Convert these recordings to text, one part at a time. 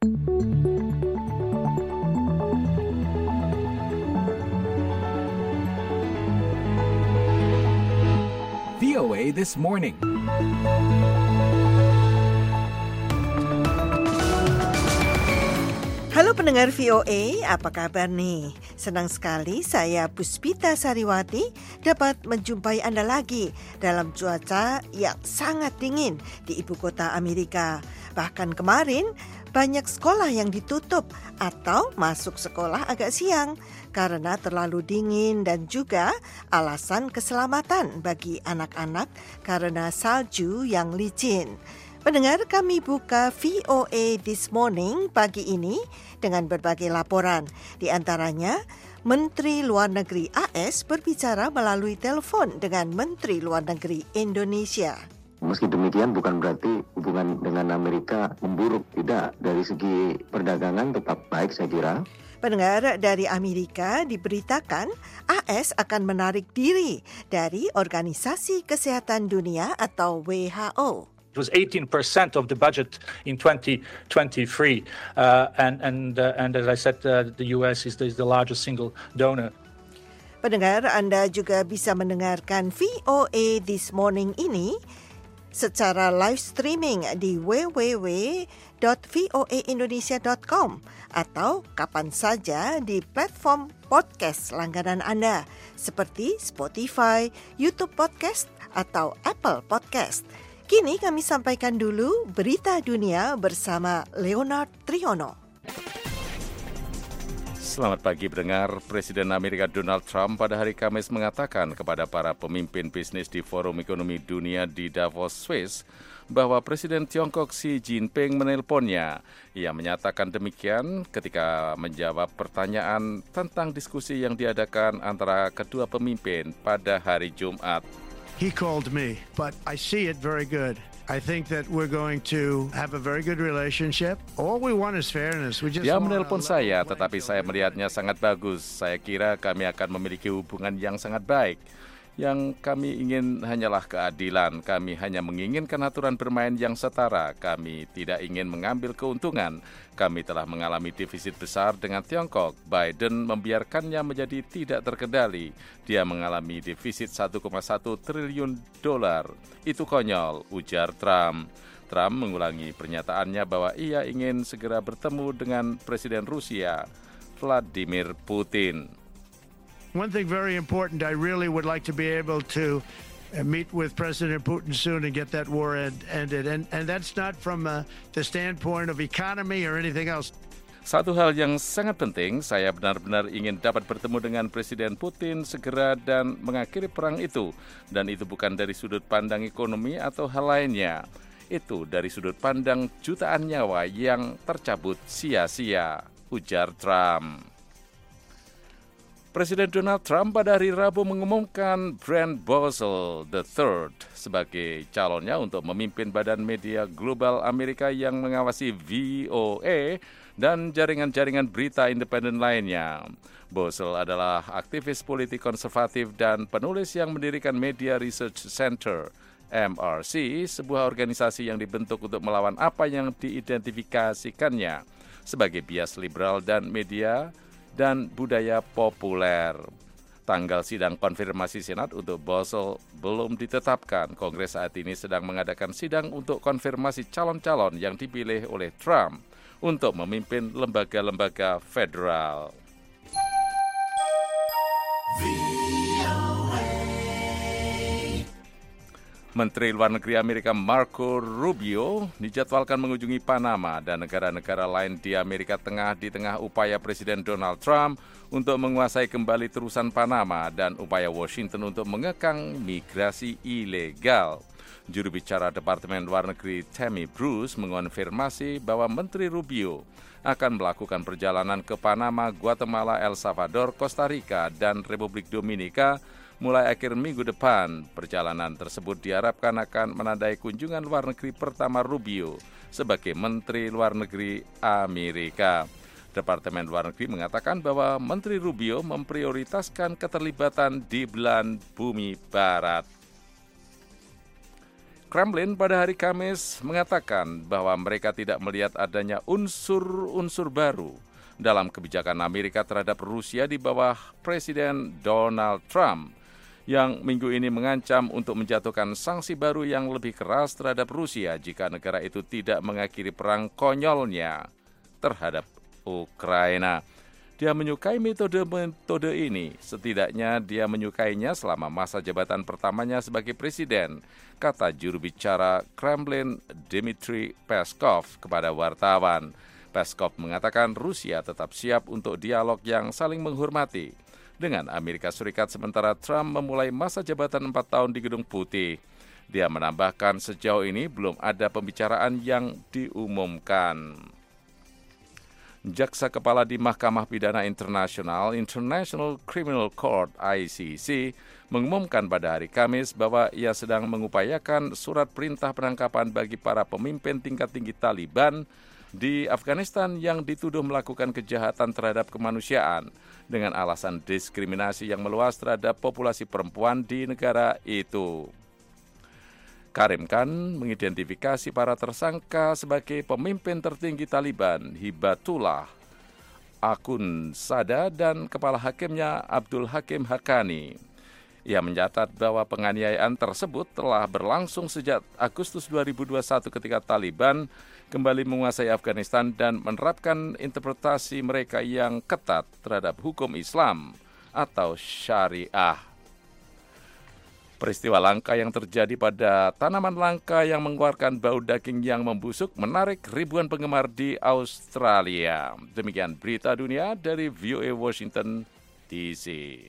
VOA This Morning. Halo pendengar VOA, apa kabar nih? Senang sekali saya Puspita Sariwati dapat menjumpai Anda lagi dalam cuaca yang sangat dingin di ibu kota Amerika. Bahkan kemarin banyak sekolah yang ditutup atau masuk sekolah agak siang karena terlalu dingin dan juga alasan keselamatan bagi anak-anak karena salju yang licin. Pendengar, kami buka VOA This Morning pagi ini dengan berbagai laporan. Di antaranya, Menteri Luar Negeri AS berbicara melalui telepon dengan Menteri Luar Negeri Indonesia. Meski demikian bukan berarti hubungan dengan Amerika memburuk. Tidak, dari segi perdagangan tetap baik saya kira. Pendengar, dari Amerika diberitakan AS akan menarik diri dari Organisasi Kesehatan Dunia atau WHO. It was 18% of the budget in 2023, and as I said, the US is the largest single donor. Pendengar, Anda juga bisa mendengarkan VOA This Morning ini secara live streaming di www.voaindonesia.com atau kapan saja di platform podcast langganan Anda seperti Spotify, YouTube Podcast atau Apple Podcast. Kini kami sampaikan dulu berita dunia bersama Leonard Triono. Selamat pagi pendengar. Presiden Amerika Donald Trump pada hari Kamis mengatakan kepada para pemimpin bisnis di Forum Ekonomi Dunia di Davos, Swiss, bahwa Presiden Tiongkok Xi Jinping menelponnya. Ia menyatakan demikian ketika menjawab pertanyaan tentang diskusi yang diadakan antara kedua pemimpin pada hari Jumat. He called me, but I see it very good. I think that we're going to have a very good relationship. All we want is fairness. Dia menelpon saya, tetapi saya melihatnya sangat bagus. Saya kira kami akan memiliki hubungan yang sangat baik. Yang kami ingin hanyalah keadilan. Kami hanya menginginkan aturan bermain yang setara. Kami tidak ingin mengambil keuntungan. Kami telah mengalami defisit besar dengan Tiongkok. Biden membiarkannya menjadi tidak terkendali. Dia mengalami defisit 1,1 triliun dolar. Itu konyol, ujar Trump. Trump mengulangi pernyataannya bahwa ia ingin segera bertemu dengan Presiden Rusia, Vladimir Putin. One thing very important, I really would like to be able to meet with President Putin soon and get that war ended. And that's not from the standpoint of economy or anything else. Satu hal yang sangat penting, saya benar-benar ingin dapat bertemu dengan Presiden Putin segera dan mengakhiri perang itu. Dan itu bukan dari sudut pandang ekonomi atau hal lainnya. Itu dari sudut pandang jutaan nyawa yang tercabut sia-sia, ujar Trump. Presiden Donald Trump pada hari Rabu mengumumkan Brent Bozell III sebagai calonnya untuk memimpin Badan Media Global Amerika yang mengawasi VOA dan jaringan-jaringan berita independen lainnya. Bozell adalah aktivis politik konservatif dan penulis yang mendirikan Media Research Center, MRC, sebuah organisasi yang dibentuk untuk melawan apa yang diidentifikasikannya sebagai bias liberal dan media dan budaya populer. Tanggal sidang konfirmasi Senat untuk Bozell belum ditetapkan. Kongres saat ini sedang mengadakan sidang untuk konfirmasi calon-calon yang dipilih oleh Trump untuk memimpin lembaga-lembaga federal. Menteri Luar Negeri Amerika Marco Rubio dijadwalkan mengunjungi Panama dan negara-negara lain di Amerika Tengah di tengah upaya Presiden Donald Trump untuk menguasai kembali terusan Panama dan upaya Washington untuk mengekang migrasi ilegal. Juru bicara Departemen Luar Negeri Tammy Bruce mengonfirmasi bahwa Menteri Rubio akan melakukan perjalanan ke Panama, Guatemala, El Salvador, Costa Rica, dan Republik Dominika mulai akhir minggu depan. Perjalanan tersebut diharapkan akan menandai kunjungan luar negeri pertama Rubio sebagai Menteri Luar Negeri Amerika. Departemen Luar Negeri mengatakan bahwa Menteri Rubio memprioritaskan keterlibatan di belahan bumi barat. Kremlin pada hari Kamis mengatakan bahwa mereka tidak melihat adanya unsur-unsur baru dalam kebijakan Amerika terhadap Rusia di bawah Presiden Donald Trump yang minggu ini mengancam untuk menjatuhkan sanksi baru yang lebih keras terhadap Rusia jika negara itu tidak mengakhiri perang konyolnya terhadap Ukraina. Dia menyukai metode ini, setidaknya dia menyukainya selama masa jabatan pertamanya sebagai presiden, kata juru bicara Kremlin Dmitry Peskov kepada wartawan. Peskov mengatakan Rusia tetap siap untuk dialog yang saling menghormati dengan Amerika Serikat sementara Trump memulai masa jabatan 4 tahun di Gedung Putih. Dia menambahkan sejauh ini belum ada pembicaraan yang diumumkan. Jaksa Kepala di Mahkamah Pidana Internasional International Criminal Court ICC mengumumkan pada hari Kamis bahwa ia sedang mengupayakan surat perintah penangkapan bagi para pemimpin tingkat tinggi Taliban di Afghanistan yang dituduh melakukan kejahatan terhadap kemanusiaan dengan alasan diskriminasi yang meluas terhadap populasi perempuan di negara itu. Karim Khan mengidentifikasi para tersangka sebagai pemimpin tertinggi Taliban, Hibatullah Akhundzada dan kepala hakimnya Abdul Hakim Haqqani. Ia mencatat bahwa penganiayaan tersebut telah berlangsung sejak Agustus 2021 ketika Taliban kembali menguasai Afghanistan dan menerapkan interpretasi mereka yang ketat terhadap hukum Islam atau syariah. Peristiwa langka yang terjadi pada tanaman langka yang mengeluarkan bau daging yang membusuk menarik ribuan penggemar di Australia. Demikian berita dunia dari VOA Washington DC.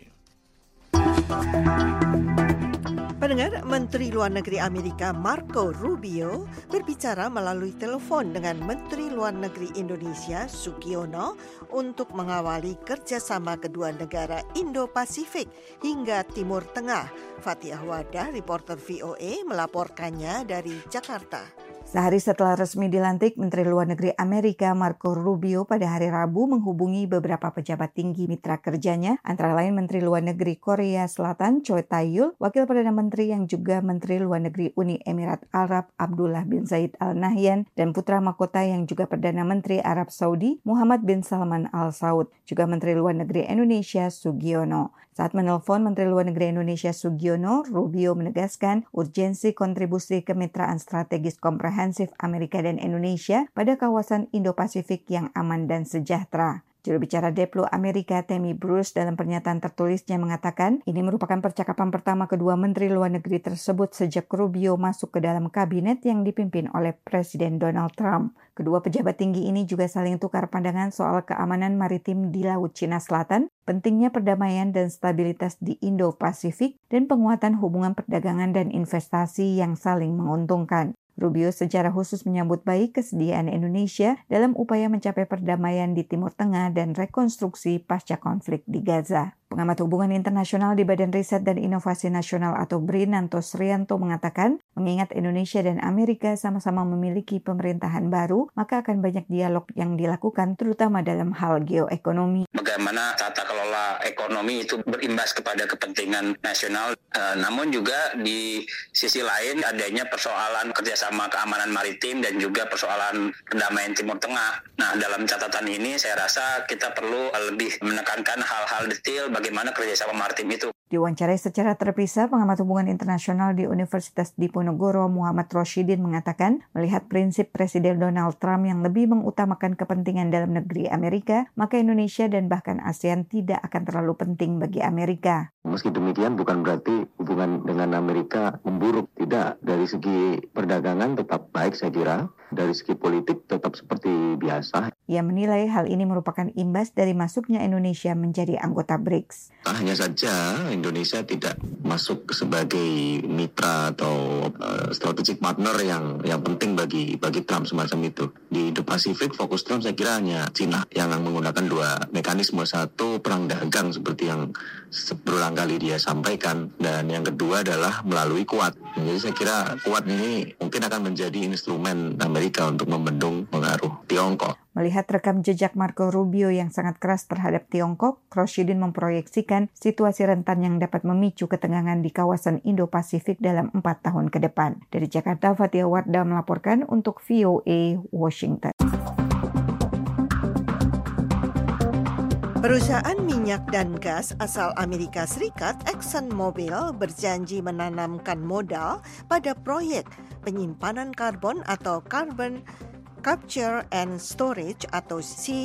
Pendengar, Menteri Luar Negeri Amerika Marco Rubio berbicara melalui telepon dengan Menteri Luar Negeri Indonesia Sugiono untuk mengawali kerjasama kedua negara Indo-Pasifik hingga Timur Tengah. Fatihah Wadah, reporter VOA, melaporkannya dari Jakarta. Sehari setelah resmi dilantik, Menteri Luar Negeri Amerika Marco Rubio pada hari Rabu menghubungi beberapa pejabat tinggi mitra kerjanya, antara lain Menteri Luar Negeri Korea Selatan Choi Tae-yul, Wakil Perdana Menteri yang juga Menteri Luar Negeri Uni Emirat Arab Abdullah bin Zayed Al Nahyan, dan putra mahkota yang juga Perdana Menteri Arab Saudi Muhammad bin Salman Al Saud, juga Menteri Luar Negeri Indonesia Sugiono. Saat menelpon Menteri Luar Negeri Indonesia Sugiono, Rubio menegaskan urgensi kontribusi kemitraan strategis komprehensif Amerika dan Indonesia pada kawasan Indo-Pasifik yang aman dan sejahtera. Juru bicara Deplo Amerika Tammy Bruce dalam pernyataan tertulisnya mengatakan ini merupakan percakapan pertama kedua Menteri Luar Negeri tersebut sejak Rubio masuk ke dalam kabinet yang dipimpin oleh Presiden Donald Trump. Kedua pejabat tinggi ini juga saling tukar pandangan soal keamanan maritim di Laut Cina Selatan, pentingnya perdamaian dan stabilitas di Indo-Pasifik, dan penguatan hubungan perdagangan dan investasi yang saling menguntungkan. Rubio secara khusus menyambut baik kesediaan Indonesia dalam upaya mencapai perdamaian di Timur Tengah dan rekonstruksi pasca konflik di Gaza. Pengamat hubungan internasional di Badan Riset dan Inovasi Nasional atau BRIN, Nanto Srianto mengatakan, mengingat Indonesia dan Amerika sama-sama memiliki pemerintahan baru, maka akan banyak dialog yang dilakukan terutama dalam hal geoekonomi. Bagaimana tata kelola ekonomi itu berimbas kepada kepentingan nasional, namun juga di sisi lain adanya persoalan kerjasama keamanan maritim dan juga persoalan perdamaian Timur Tengah. Nah, dalam catatan ini saya rasa kita perlu lebih menekankan hal-hal detail bagaimana kerjasama maritim itu. Diwawancarai secara terpisah, pengamat hubungan internasional di Universitas Diponegoro Muhammad Roshidin mengatakan melihat prinsip Presiden Donald Trump yang lebih mengutamakan kepentingan dalam negeri Amerika, maka Indonesia dan bahkan ASEAN tidak akan terlalu penting bagi Amerika. Meski demikian bukan berarti hubungan dengan Amerika memburuk. Tidak, dari segi perdagangan tetap baik saya kira. Dari segi politik tetap seperti biasa. Ia menilai hal ini merupakan imbas dari masuknya Indonesia menjadi anggota BRICS. Hanya saja Indonesia tidak masuk sebagai mitra atau strategic partner yang penting bagi Trump semacam itu. Di Indo-Pasifik fokus Trump saya kira hanya Cina yang menggunakan dua mekanisme. Satu, perang dagang seperti yang berulang kali dia sampaikan, dan yang kedua adalah melalui Quad. Jadi saya kira Quad ini mungkin akan menjadi instrumen Amerika untuk membendung pengaruh Tiongkok. Melihat rekam jejak Marco Rubio yang sangat keras terhadap Tiongkok, Rosyidin memproyeksikan situasi rentan yang dapat memicu ketegangan di kawasan Indo-Pasifik dalam 4 tahun ke depan. Dari Jakarta, Fatia Wardah melaporkan untuk VOA Washington. Perusahaan minyak dan gas asal Amerika Serikat, ExxonMobil, berjanji menanamkan modal pada proyek penyimpanan karbon atau Carbon Capture and Storage atau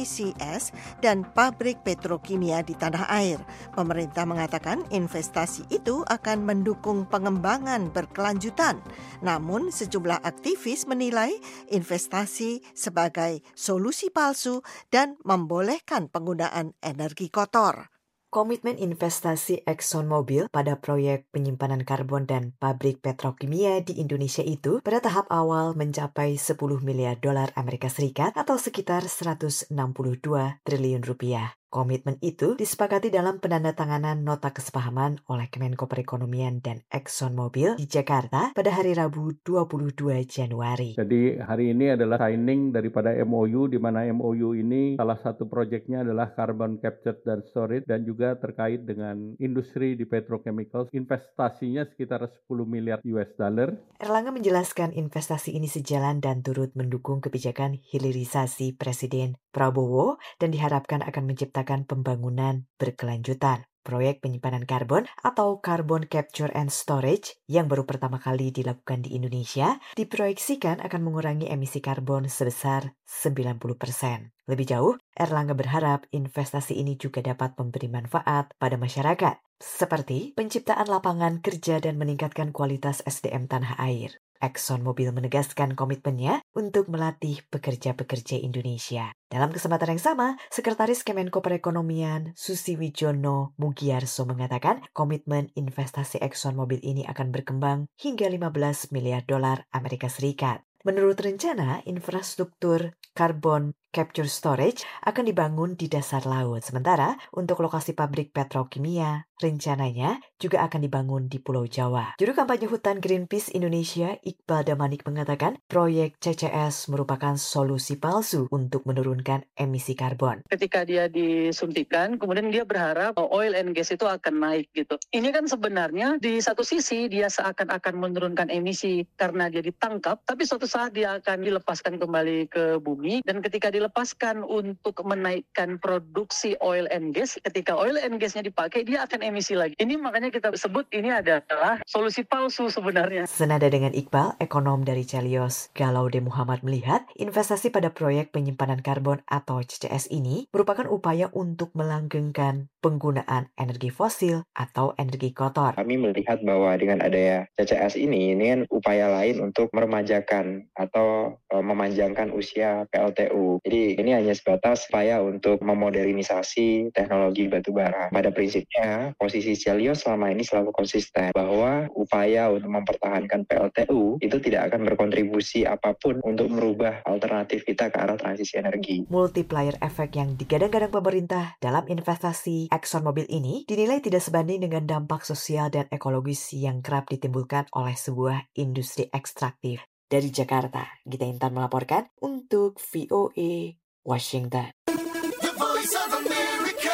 CCS dan pabrik petrokimia di tanah air. Pemerintah mengatakan investasi itu akan mendukung pengembangan berkelanjutan. Namun sejumlah aktivis menilai investasi sebagai solusi palsu dan membolehkan penggunaan energi kotor. Komitmen investasi ExxonMobil pada proyek penyimpanan karbon dan pabrik petrokimia di Indonesia itu pada tahap awal mencapai 10 miliar dolar Amerika Serikat atau sekitar 162 triliun rupiah. Komitmen itu disepakati dalam penandatanganan nota kesepahaman oleh Kemenko Perekonomian dan ExxonMobil di Jakarta pada hari Rabu 22 Januari. Jadi hari ini adalah signing daripada MOU, di mana MOU ini salah satu proyeknya adalah Carbon Capture dan Storage dan juga terkait dengan industri di petrochemicals. Investasinya sekitar 10 miliar US dollar. Erlangga menjelaskan investasi ini sejalan dan turut mendukung kebijakan hilirisasi Presiden Prabowo dan diharapkan akan menciptakan pembangunan berkelanjutan. Proyek penyimpanan karbon atau Carbon Capture and Storage yang baru pertama kali dilakukan di Indonesia diproyeksikan akan mengurangi emisi karbon sebesar 90%. Lebih jauh, Erlangga berharap investasi ini juga dapat memberi manfaat pada masyarakat, seperti penciptaan lapangan kerja dan meningkatkan kualitas SDM tanah air. ExxonMobil menegaskan komitmennya untuk melatih pekerja-pekerja Indonesia. Dalam kesempatan yang sama, Sekretaris Kemenko Perekonomian Susi Wijono Mugiarso mengatakan komitmen investasi ExxonMobil ini akan berkembang hingga 15 miliar dolar Amerika Serikat. Menurut rencana, infrastruktur Carbon Capture Storage akan dibangun di dasar laut. Sementara untuk lokasi pabrik petrokimia, rencananya juga akan dibangun di Pulau Jawa. Juru kampanye hutan Greenpeace Indonesia, Iqbal Damanik mengatakan proyek CCS merupakan solusi palsu untuk menurunkan emisi karbon. Ketika dia disuntikan, kemudian dia berharap oil and gas itu akan naik gitu. Ini kan sebenarnya di satu sisi dia seakan-akan menurunkan emisi karena dia ditangkap, tapi suatu saat dia akan dilepaskan kembali ke bumi, dan ketika dilepaskan untuk menaikkan produksi oil and gas, ketika oil and gasnya dipakai, dia akan emisi lagi. Ini makanya kita sebut ini adalah solusi palsu sebenarnya. Senada dengan Iqbal, ekonom dari Celios, Galaude Muhammad melihat investasi pada proyek penyimpanan karbon atau CCS ini merupakan upaya untuk melanggengkan penggunaan energi fosil atau energi kotor. Kami melihat bahwa dengan adanya CCS ini kan upaya lain untuk meremajakan atau memanjangkan usia PLTU. Jadi ini hanya sebatas upaya untuk memodernisasi teknologi batubara. Pada prinsipnya, posisi Celios selama ini selalu konsisten bahwa upaya untuk mempertahankan PLTU itu tidak akan berkontribusi apapun untuk merubah alternatif kita ke arah transisi energi. Multiplier efek yang digadang-gadang pemerintah dalam investasi ExxonMobil ini dinilai tidak sebanding dengan dampak sosial dan ekologis yang kerap ditimbulkan oleh sebuah industri ekstraktif. Dari Jakarta, Gita Intan melaporkan untuk VOA Washington. The Voice of America,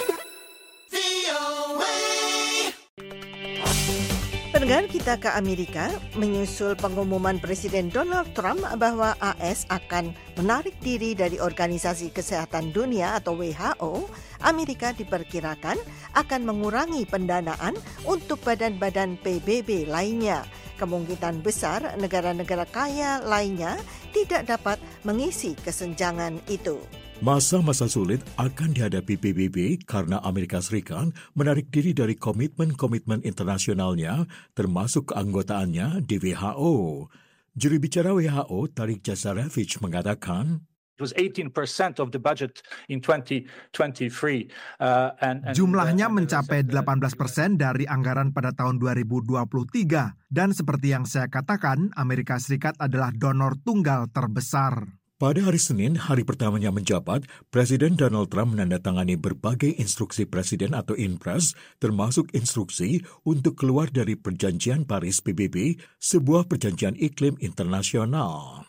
VOA. Pendengar, kita ke Amerika menyusul pengumuman Presiden Donald Trump bahwa AS akan menarik diri dari Organisasi Kesehatan Dunia atau WHO. Amerika diperkirakan akan mengurangi pendanaan untuk badan-badan PBB lainnya. Kemungkinan besar negara-negara kaya lainnya tidak dapat mengisi kesenjangan itu. Masa-masa sulit akan dihadapi PBB karena Amerika Serikat menarik diri dari komitmen-komitmen internasionalnya, termasuk keanggotaannya di WHO. Juru bicara WHO, Tarik Jasarevic, mengatakan, It was 18% of the budget in 2023. Jumlahnya mencapai 18% dari anggaran pada tahun 2023. Dan seperti yang saya katakan, Amerika Serikat adalah donor tunggal terbesar. Pada hari Senin, hari pertamanya menjabat, Presiden Donald Trump menandatangani berbagai instruksi presiden atau Inpres, termasuk instruksi untuk keluar dari Perjanjian Paris PBB, sebuah perjanjian iklim internasional.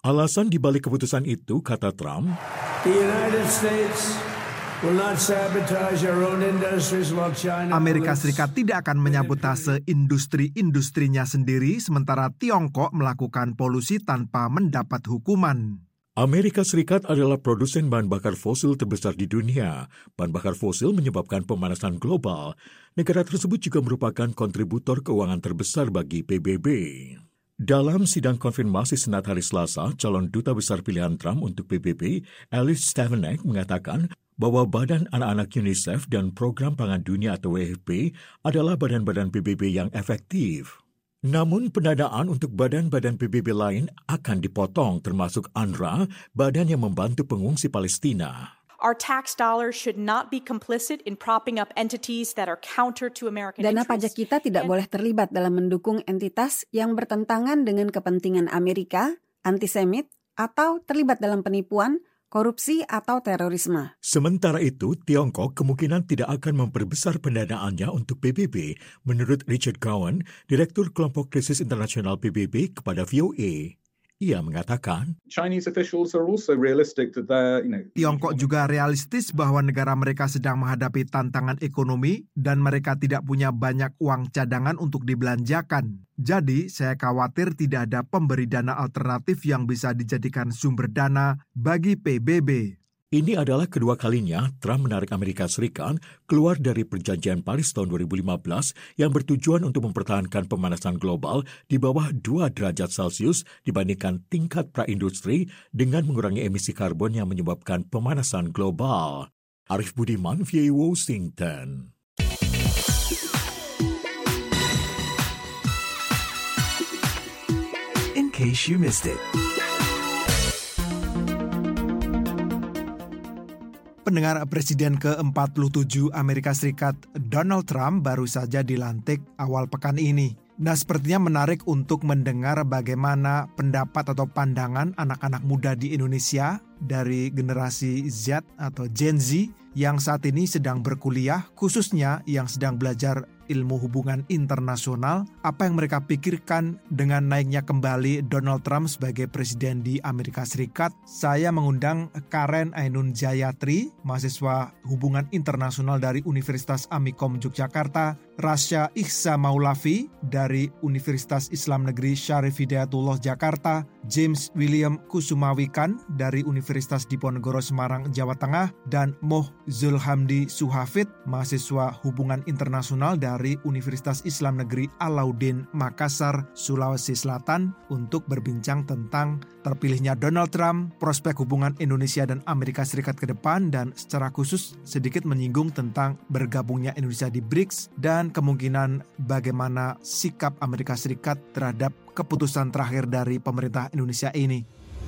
Alasan dibalik keputusan itu, kata Trump, The United States will not sabotage our own industries while China Amerika Serikat tidak akan menyabotase industri-industrinya sendiri sementara Tiongkok melakukan polusi tanpa mendapat hukuman. Amerika Serikat adalah produsen bahan bakar fosil terbesar di dunia. Bahan bakar fosil menyebabkan pemanasan global. Negara tersebut juga merupakan kontributor keuangan terbesar bagi PBB. Dalam sidang konfirmasi Senat hari Selasa, calon duta besar pilihan Trump untuk PBB, Alice Stefanik, mengatakan bahwa Badan Anak-anak UNICEF dan Program Pangan Dunia atau WFP adalah badan-badan PBB yang efektif. Namun pendanaan untuk badan-badan PBB lain akan dipotong, termasuk UNRWA, badan yang membantu pengungsi Palestina. Our tax dollars should not be complicit in propping up entities that are counter to American Dana interests. pajak kita tidak boleh terlibat dalam mendukung entitas yang bertentangan dengan kepentingan Amerika, antisemit, atau terlibat dalam penipuan, korupsi, atau terorisme. Sementara itu, Tiongkok kemungkinan tidak akan memperbesar pendanaannya untuk PBB, menurut Richard Cowan, Direktur Kelompok Krisis Internasional PBB kepada VOA. Ia mengatakan, Chinese officials are also realistic that Tiongkok juga realistis bahwa negara mereka sedang menghadapi tantangan ekonomi dan mereka tidak punya banyak uang cadangan untuk dibelanjakan. Jadi, saya khawatir tidak ada pemberi dana alternatif yang bisa dijadikan sumber dana bagi PBB. Ini adalah kedua kalinya Trump menarik Amerika Serikat keluar dari Perjanjian Paris tahun 2015 yang bertujuan untuk mempertahankan pemanasan global di bawah 2 derajat Celcius dibandingkan tingkat praindustri dengan mengurangi emisi karbon yang menyebabkan pemanasan global. Arif Budiman, VOA Washington. In case you missed it. Pendengar, Presiden ke-47 Amerika Serikat Donald Trump baru saja dilantik awal pekan ini. Nah, sepertinya menarik untuk mendengar bagaimana pendapat atau pandangan anak-anak muda di Indonesia dari generasi Z atau Gen Z yang saat ini sedang berkuliah, khususnya yang sedang belajar ilmu hubungan internasional, apa yang mereka pikirkan dengan naiknya kembali Donald Trump sebagai presiden di Amerika Serikat. Saya mengundang Karen Ainun Jayatri, mahasiswa hubungan internasional dari Universitas Amikom Yogyakarta, Rasya Ihsa Maulafi dari Universitas Islam Negeri Syarif Hidayatullah Jakarta, James William Kusumawikan dari Universitas Diponegoro Semarang, Jawa Tengah, dan Moh Zulhamdi Suhafid, mahasiswa hubungan internasional dari Universitas Islam Negeri Alauddin Makassar, Sulawesi Selatan, untuk berbincang tentang terpilihnya Donald Trump, prospek hubungan Indonesia dan Amerika Serikat ke depan, dan secara khusus sedikit menyinggung tentang bergabungnya Indonesia di BRICS dan kemungkinan bagaimana sikap Amerika Serikat terhadap keputusan terakhir dari pemerintah Indonesia ini.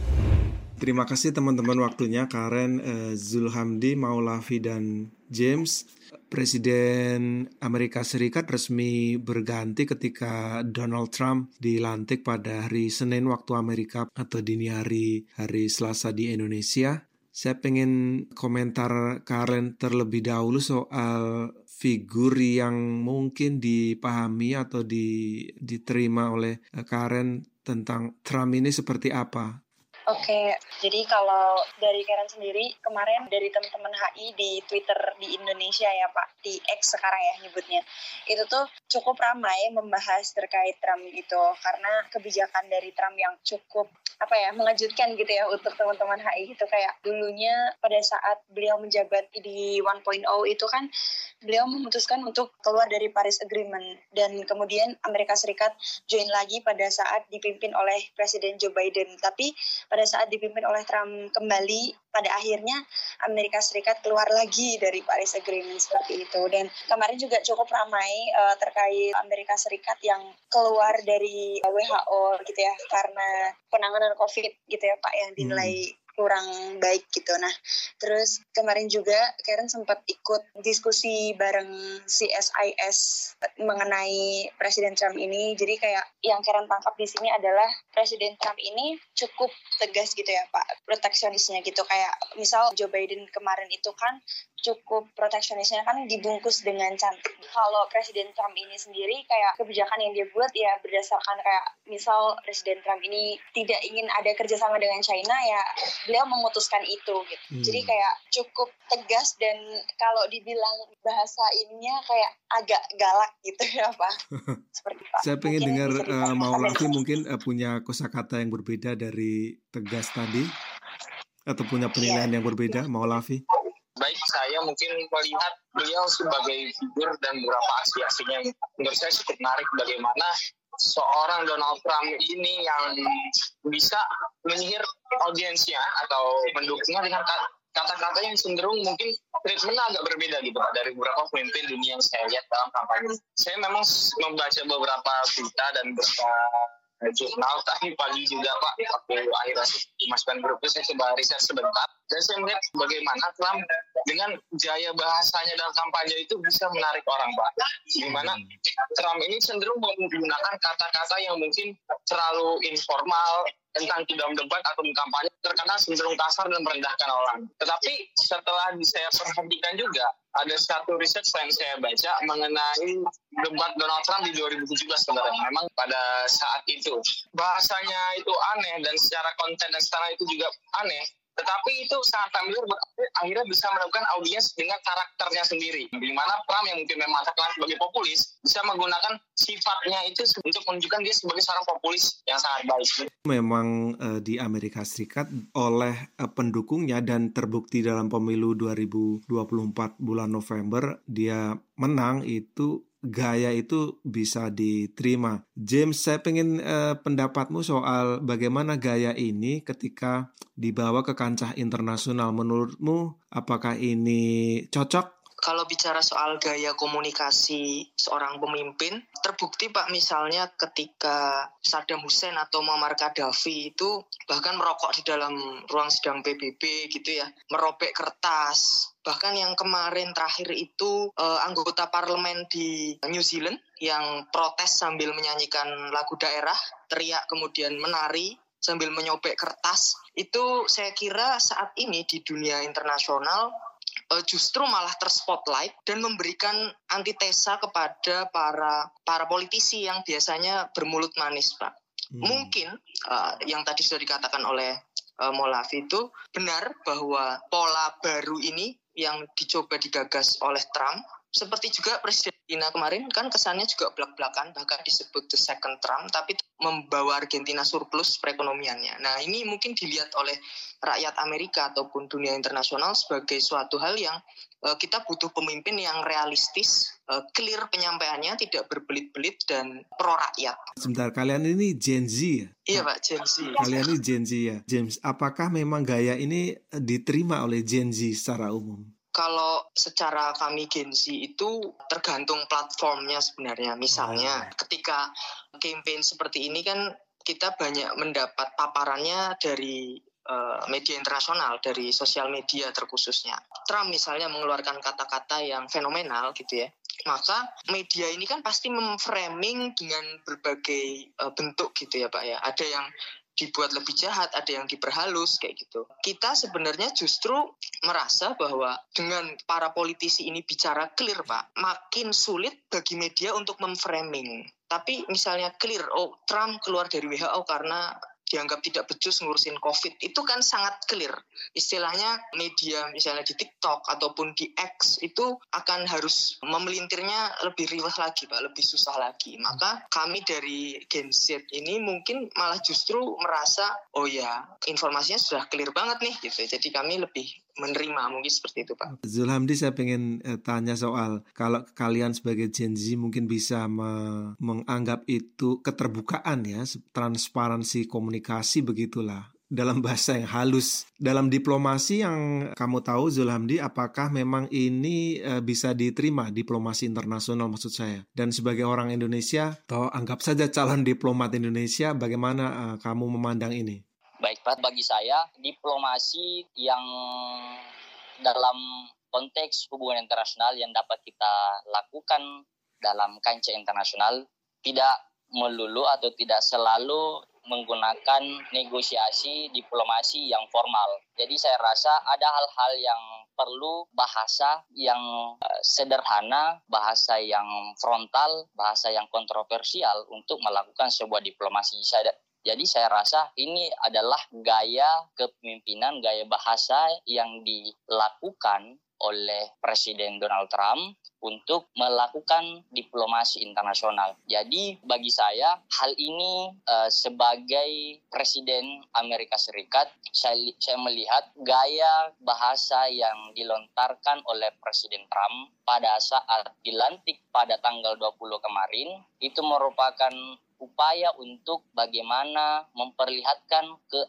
Terima kasih teman-teman waktunya, Karen, Zulhamdi, Maulafi, dan James. Presiden Amerika Serikat resmi berganti ketika Donald Trump dilantik pada hari Senin waktu Amerika atau dini hari Selasa di Indonesia. Saya pengen komentar Karen terlebih dahulu soal figur yang mungkin dipahami atau diterima oleh Karen tentang Trump ini seperti apa. Oke, jadi kalau dari Karen sendiri, kemarin dari teman-teman HI di Twitter di Indonesia ya Pak, di X sekarang ya nyebutnya, itu tuh cukup ramai membahas terkait Trump itu, karena kebijakan dari Trump yang cukup mengejutkan gitu ya untuk teman-teman HI itu. Kayak dulunya pada saat beliau menjabat di 1.0 itu kan beliau memutuskan untuk keluar dari Paris Agreement, dan kemudian Amerika Serikat join lagi pada saat dipimpin oleh Presiden Joe Biden. Tapi pada saat dipimpin oleh Trump kembali, pada akhirnya Amerika Serikat keluar lagi dari Paris Agreement seperti itu. Dan kemarin juga cukup ramai terkait Amerika Serikat yang keluar dari WHO gitu ya, karena penanganan COVID gitu ya Pak, yang dinilai kurang baik gitu. Nah, terus kemarin juga Karen sempat ikut diskusi bareng CSIS mengenai Presiden Trump ini. Jadi kayak yang Karen tangkap di sini adalah Presiden Trump ini cukup tegas gitu ya Pak, proteksionisnya gitu. Kayak misal Joe Biden kemarin itu kan cukup proteksionisnya kan dibungkus dengan cantik. Kalau Presiden Trump ini sendiri kayak kebijakan yang dia buat ya berdasarkan kayak misal Presiden Trump ini tidak ingin ada kerjasama dengan China ya beliau memutuskan itu gitu. Jadi kayak cukup tegas dan kalau dibilang bahasa ininya kayak agak galak gitu ya Pak. Seperti Pak. Saya pengen dengar Maulafi mungkin punya kosakata yang berbeda dari tegas tadi atau punya penilaian yang berbeda, Maulafi. Baik, saya mungkin melihat beliau sebagai figur dan beberapa aksi-aksinya menurut saya cukup menarik bagaimana seorang Donald Trump ini yang bisa menyihir audiensnya atau mendukungnya dengan kata-kata yang cenderung mungkin treatmentnya agak berbeda gitu Pak dari beberapa pemimpin dunia yang saya lihat dalam kampanye. Saya memang membaca beberapa berita dan beberapa jurnal tadi pagi juga Pak, waktu akhirnya dimasukkan grup itu saya coba riset sebentar dan saya melihat bagaimana Trump dengan gaya bahasanya dalam kampanye itu bisa menarik orang Pak. Di mana Trump ini cenderung menggunakan kata-kata yang mungkin terlalu informal tentang dalam debat atau kampanye terkadang cenderung kasar dan merendahkan orang. Tetapi setelah saya perhatikan juga ada satu riset yang saya baca mengenai debat Donald Trump di 2017 sebenarnya. Memang pada saat itu bahasanya itu aneh dan secara konten dan secara itu juga aneh. Tetapi itu sangat familiar, akhirnya bisa menemukan audiens dengan karakternya sendiri. Di mana Trump yang mungkin memang terkenal sebagai populis, bisa menggunakan sifatnya itu untuk menunjukkan dia sebagai seorang populis yang sangat baik. Memang di Amerika Serikat oleh pendukungnya dan terbukti dalam pemilu 2024 bulan November, dia menang itu gaya itu bisa diterima. James, saya pengen pendapatmu soal bagaimana gaya ini ketika dibawa ke kancah internasional. Menurutmu apakah ini cocok? Kalau bicara soal gaya komunikasi seorang pemimpin, terbukti Pak misalnya ketika Saddam Hussein atau Muammar Gaddafi itu bahkan merokok di dalam ruang sidang PBB gitu ya, merobek kertas. Bahkan yang kemarin terakhir itu anggota parlemen di New Zealand yang protes sambil menyanyikan lagu daerah, teriak kemudian menari sambil menyobek kertas. Itu saya kira saat ini di dunia internasional justru malah terspotlight dan memberikan antitesa kepada para politisi yang biasanya bermulut manis, Pak. Mungkin yang tadi sudah dikatakan oleh Maulafi itu benar bahwa pola baru ini yang dicoba digagas oleh Trump, seperti juga Presiden Argentina kemarin kan kesannya juga belak-belakan, bahkan disebut the second Trump, tapi membawa Argentina surplus perekonomiannya. Nah ini mungkin dilihat oleh rakyat Amerika ataupun dunia internasional sebagai suatu hal yang kita butuh pemimpin yang realistis, clear penyampaiannya, tidak berbelit-belit dan pro rakyat. Sebentar, kalian ini Gen Z ya? Iya Pak, Gen Z. Kalian ini Gen Z ya? James, apakah memang gaya ini diterima oleh Gen Z secara umum? Kalau secara kami Gen Z itu tergantung platformnya sebenarnya. Misalnya ketika campaign seperti ini kan kita banyak mendapat paparannya dari media internasional, dari sosial media terkhususnya. Trump misalnya mengeluarkan kata-kata yang fenomenal gitu ya. Maka media ini kan pasti memframing dengan berbagai bentuk gitu ya Pak ya. Ada yang dibuat lebih jahat, ada yang diperhalus kayak gitu. Kita sebenarnya justru merasa bahwa dengan para politisi ini bicara clear Pak, makin sulit bagi media untuk memframing. Tapi misalnya clear, Trump keluar dari WHO karena dianggap tidak becus ngurusin COVID, itu kan sangat clear. Istilahnya media misalnya di TikTok ataupun di X itu akan harus memelintirnya lebih riwah lagi Pak, lebih susah lagi. Maka kami dari Gen Z ini mungkin malah justru merasa, oh ya informasinya sudah clear banget nih gitu. Jadi kami lebih menerima, mungkin seperti itu Pak. Zulhamdi, saya pengen tanya soal kalau kalian sebagai Gen Z mungkin bisa menganggap itu keterbukaan ya, transparansi komunikasi begitulah. Dalam bahasa yang halus, dalam diplomasi yang kamu tahu Zulhamdi, apakah memang ini bisa diterima, diplomasi internasional maksud saya? Dan sebagai orang Indonesia, atau anggap saja calon diplomat Indonesia, bagaimana kamu memandang ini? Baik, bagi saya diplomasi yang dalam konteks hubungan internasional yang dapat kita lakukan dalam kancah internasional tidak melulu atau tidak selalu menggunakan negosiasi diplomasi yang formal. Jadi saya rasa ada hal-hal yang perlu bahasa yang sederhana, bahasa yang frontal, bahasa yang kontroversial untuk melakukan sebuah diplomasi. Jadi saya rasa ini adalah gaya kepemimpinan, gaya bahasa yang dilakukan oleh Presiden Donald Trump untuk melakukan diplomasi internasional. Jadi bagi saya hal ini sebagai Presiden Amerika Serikat, saya melihat gaya bahasa yang dilontarkan oleh Presiden Trump pada saat dilantik pada tanggal 20 kemarin itu merupakan upaya untuk bagaimana memperlihatkan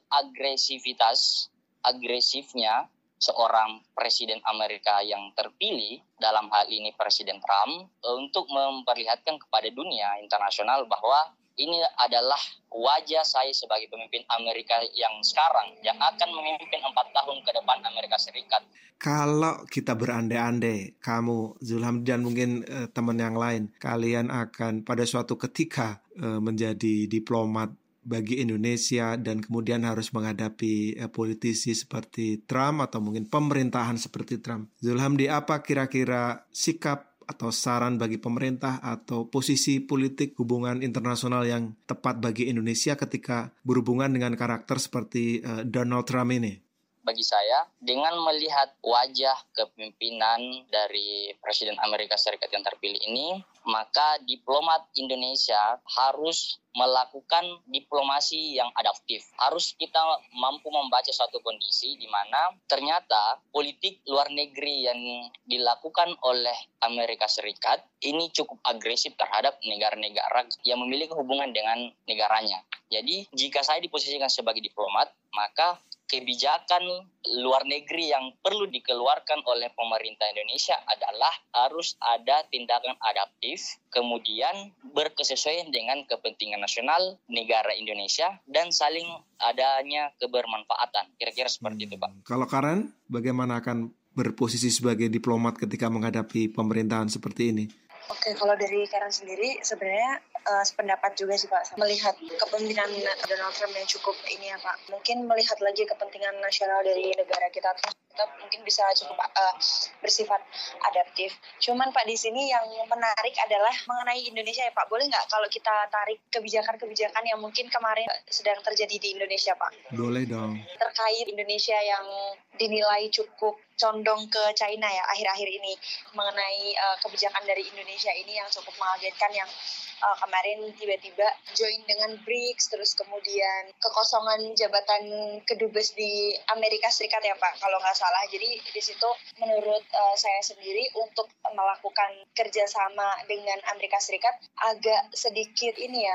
agresifnya seorang Presiden Amerika yang terpilih, dalam hal ini Presiden Trump, untuk memperlihatkan kepada dunia internasional bahwa ini adalah wajah saya sebagai pemimpin Amerika yang sekarang, yang akan memimpin 4 tahun ke depan Amerika Serikat. Kalau kita berandai-andai, kamu, Zulhamdi, dan mungkin teman yang lain, kalian akan pada suatu ketika menjadi diplomat bagi Indonesia dan kemudian harus menghadapi politisi seperti Trump atau mungkin pemerintahan seperti Trump. Zulhamdi, apa kira-kira sikap atau saran bagi pemerintah atau posisi politik hubungan internasional yang tepat bagi Indonesia ketika berhubungan dengan karakter seperti Donald Trump ini? Bagi saya, dengan melihat wajah kepemimpinan dari Presiden Amerika Serikat yang terpilih ini, maka diplomat Indonesia harus melakukan diplomasi yang adaptif. Harus kita mampu membaca suatu kondisi di mana ternyata politik luar negeri yang dilakukan oleh Amerika Serikat ini cukup agresif terhadap negara-negara yang memiliki hubungan dengan negaranya. Jadi jika saya diposisikan sebagai diplomat, maka kebijakan luar negeri yang perlu dikeluarkan oleh pemerintah Indonesia adalah harus ada tindakan adaptif, kemudian berkesesuaian dengan kepentingan nasional negara Indonesia dan saling adanya kebermanfaatan. Kira-kira seperti itu, Pak. Kalau Karen, bagaimana akan berposisi sebagai diplomat ketika menghadapi pemerintahan seperti ini? Oke, kalau dari Karen sendiri sebenarnya sependapat juga sih Pak, melihat kepemimpinan Donald Trump yang cukup ini ya Pak, mungkin melihat lagi kepentingan nasional dari negara kita mungkin bisa cukup bersifat adaptif. Cuman Pak, di sini yang menarik adalah mengenai Indonesia ya Pak. Boleh nggak kalau kita tarik kebijakan-kebijakan yang mungkin kemarin sedang terjadi di Indonesia Pak? Boleh dong. Terkait Indonesia yang dinilai cukup condong ke China ya akhir-akhir ini, mengenai kebijakan dari Indonesia ini yang cukup mengagetkan, yang kemarin tiba-tiba join dengan BRICS, terus kemudian kekosongan jabatan kedubes di Amerika Serikat ya Pak, kalau nggak salah. Jadi di situ menurut saya sendiri untuk melakukan kerjasama dengan Amerika Serikat agak sedikit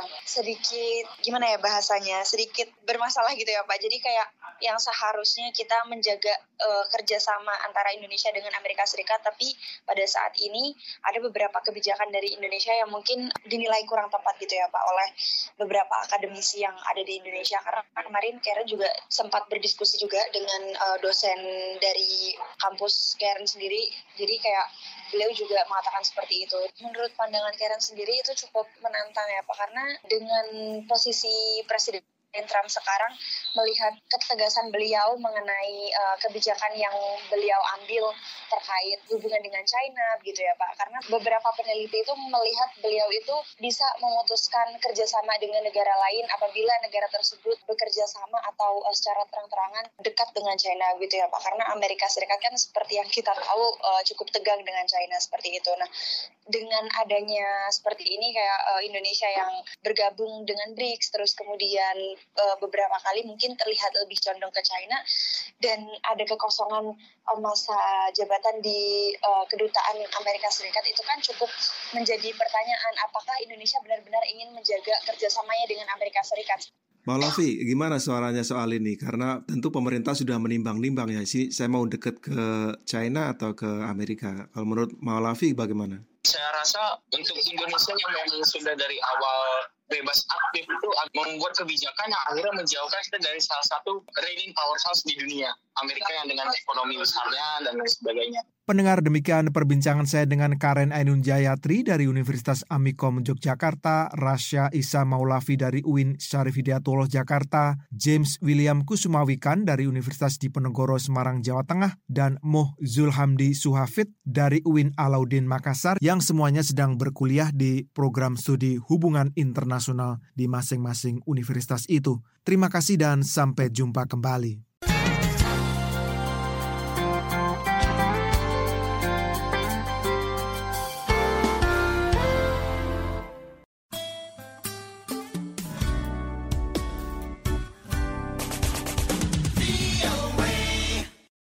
gimana ya bahasanya, sedikit bermasalah gitu ya Pak. Jadi kayak yang seharusnya kita menjaga kerjasama antara Indonesia dengan Amerika Serikat, tapi pada saat ini ada beberapa kebijakan dari Indonesia yang mungkin dinilai kurang tepat gitu ya Pak oleh beberapa akademisi yang ada di Indonesia. Karena kemarin Karen juga sempat berdiskusi juga dengan dosen dari kampus Karen sendiri, jadi kayak beliau juga mengatakan seperti itu. Menurut pandangan Karen sendiri itu cukup menantang ya Pak, karena dengan posisi Presiden Trump sekarang, melihat ketegasan beliau mengenai kebijakan yang beliau ambil terkait hubungan dengan China gitu ya Pak. Karena beberapa peneliti itu melihat beliau itu bisa memutuskan kerjasama dengan negara lain apabila negara tersebut bekerja sama atau secara terang-terangan dekat dengan China gitu ya Pak. Karena Amerika Serikat kan seperti yang kita tahu cukup tegang dengan China seperti itu. Nah, dengan adanya seperti ini kayak Indonesia yang bergabung dengan BRICS, terus kemudian beberapa kali mungkin terlihat lebih condong ke China, dan ada kekosongan masa jabatan di kedutaan Amerika Serikat, itu kan cukup menjadi pertanyaan apakah Indonesia benar-benar ingin menjaga kerjasamanya dengan Amerika Serikat. Maulafi, gimana suaranya soal ini? Karena tentu pemerintah sudah menimbang-nimbang ya, sini saya mau dekat ke China atau ke Amerika. Kalau menurut Maulafi bagaimana? Saya rasa untuk Indonesia yang memang sudah dari awal bebas aktif itu membuat kebijakan yang akhirnya menjauhkan kita dari salah satu reigning powerhouse di dunia, Amerika yang dengan ekonomi besarnya dan lain sebagainya. Pendengar, demikian perbincangan saya dengan Karen Ainun Jayatri dari Universitas Amikom Yogyakarta, Rasya Isa Maulavi dari UIN Syarif Hidayatullah Jakarta, James William Kusumawikan dari Universitas Diponegoro Semarang Jawa Tengah, dan Moh Zulhamdi Suhafid dari UIN Alauddin Makassar yang semuanya sedang berkuliah di program studi hubungan internasional di masing-masing universitas itu. Terima kasih dan sampai jumpa kembali.